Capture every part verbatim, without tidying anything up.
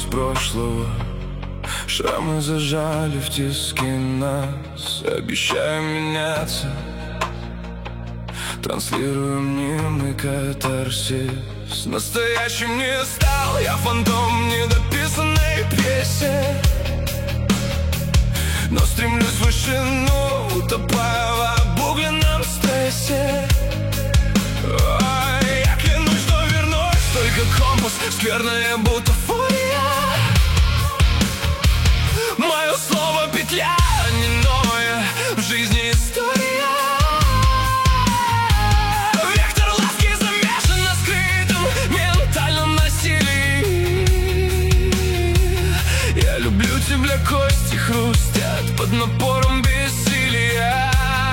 прошлого. Шрамы зажали в тиски нас. Обещаем меняться, транслируем мнимый катарсис. Настоящим не стал я, фантом недописанной песни, но стремлюсь в вышину, утопая в обугленном стрессе. Ой, я клянусь, что вернусь, только компас, скверная бутафория. Мое слово петля, а не новая в жизни история. Вектор ласки замешан на скрытом ментальном насилии. Я люблю тебя, кости хрустят под напором бессилия.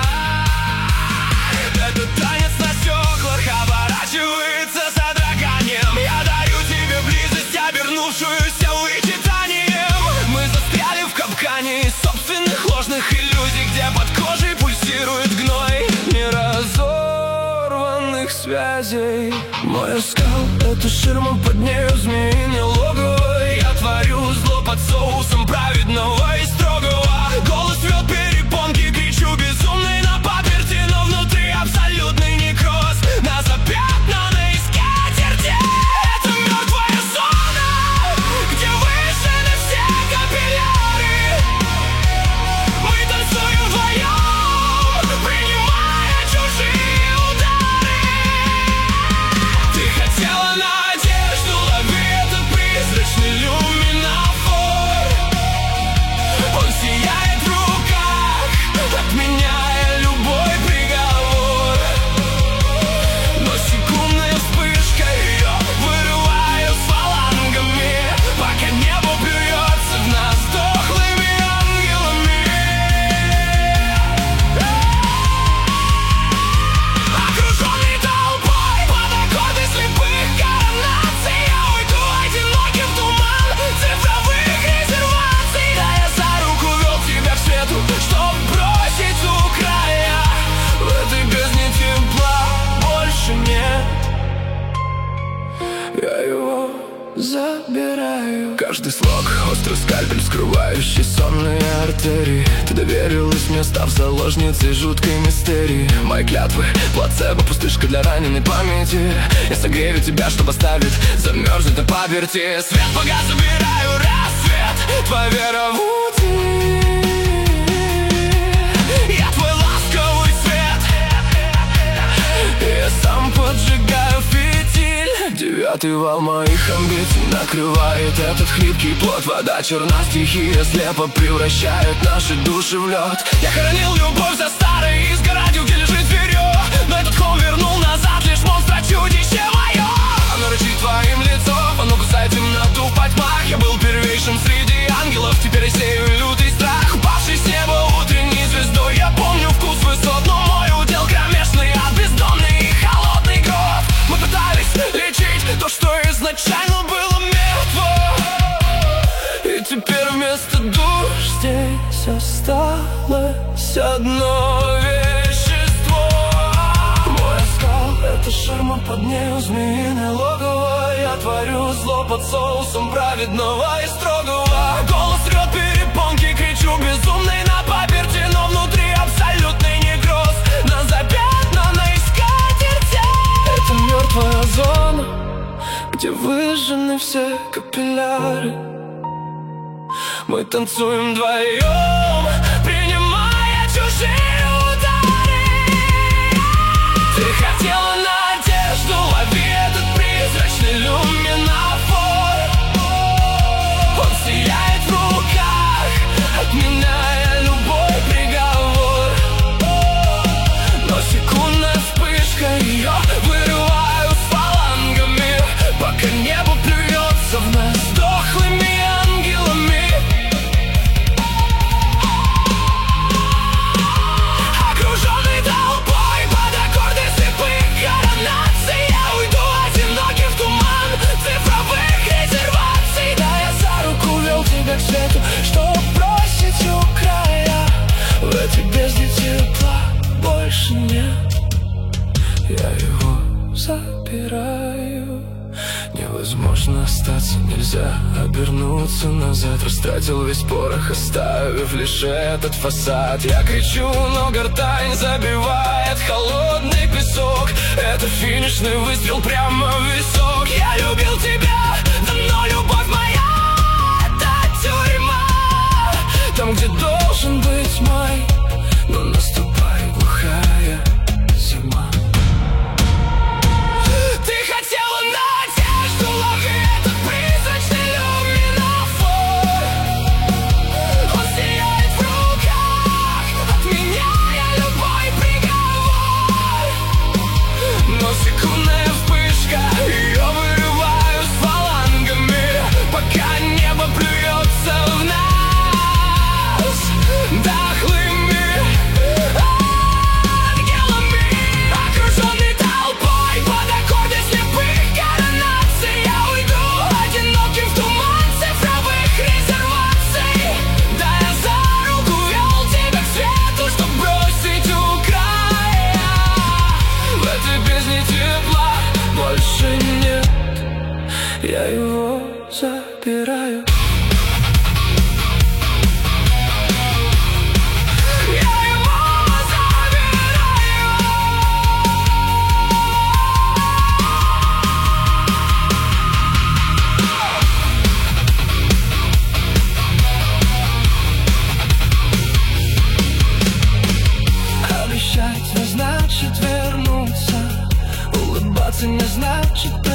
Этот танец на стеклах оборачивается содроганием. Я дарю тебе близость, обернувшуюся вычитанием. Мы застряли в капкане собственных ложных иллюзий, где под кожей пульсирует гной неразорванных связей. Мой оскал — это ширма, под нею змеиное логово. Я творю зло под соусом праведного и строгого. Голос рвет перепонки, кричу безумный на паперти, но внутри абсолютный некроз. На запятнанной скатерти. Это мертвая зона, где выжжены все капилляры. Мы танцуем вдвоем, принимая чужие удары. Ты хотела надежду, лови этот призрачный люминофор. Он сияет в руках, отменяя любой приговор. Но секундная вспышка, ее вырываю с фалангами, пока небо плюется в нас дохлыми ангелами. Окруженный толпой под аккорды слепых коронаций, я уйду одинокий в туман цифровых резерваций. Да, я за руку вел тебя к свету, чтоб бросить у края. В этой бездне тепла больше нет, я его забираю. Каждый слог — острый скальпель, скрывающий сонные артерии. Ты доверилась мне, став заложницей жуткой мистерии. Мои клятвы — плацебо, пустышка для раненой памяти. Я согрею тебя, чтобы оставить замерзнуть на паперти. Свет погас, забираю рассвет, твоя вера в утиль. Я твой ласковый свет, я сам поджигаю фитиль. Девятый вал моих амбиций накрывает этот хлипкий плод. Вода черна, стихия слепо превращает наши души в лед. Я хоронил любовь за старой изгородью, где лежит зверье, но этот холм вернул назад лишь монстра чудище мое. Оно рычит твоим лицом, оно кусает темноту в потьмах. Я был первейшим среди ангелов, теперь я сею лютый страх. Упавший с неба утренней звездой, я помню вкус высот, но мой удел кромешный ад, бездонный и холодный гроб. Мы пытались лечить то, что изначально было мертво, и теперь вместо душ здесь осталось одно вещество. Мой оскал — это ширма, под нею змеиное логово. Я творю зло под соусом праведного и строгого. Голос рвет перепонки, кричу безумный на паперти, но внутри абсолютный некроз. На запятнанной скатерти. Это мертвая зона, где выжжены все капилляры. Мы танцуем вдвоем, принимая чужие удары. Ты хотела надежду, лови этот призрачный люминофор. Он сияет в руках, отменяя любой приговор. Но секундная вспышка, ее вырываю с фалангами, пока небо плюется в нас дохлыми ангелами. Невозможно остаться, нельзя обернуться назад. Растратил весь порох, оставив лишь этот фасад. Я кричу, но гортань забивает холодный песок. Это финишный выстрел прямо в висок. Я любил тебя, давно любовь моя, это тюрьма. Там, где должен быть май, но наступает глухая зима. Ты хотела надежду, лови этот призрачный люминофор. Он сияет в руках, отменяя любой приговор. Но секундная вспышка, ее вырываю с фалангами, пока небо плюется в нас дохлыми ангелами. Окруженный толпой под аккорды слепых коронаций, я уйду одиноким в туман цифровых резерваций. Да, я за руку вел тебя к свету, чтоб бросить у края. В этой бездне тепла больше нет, я его забираю. Обещать не значит вернуться, улыбаться не значит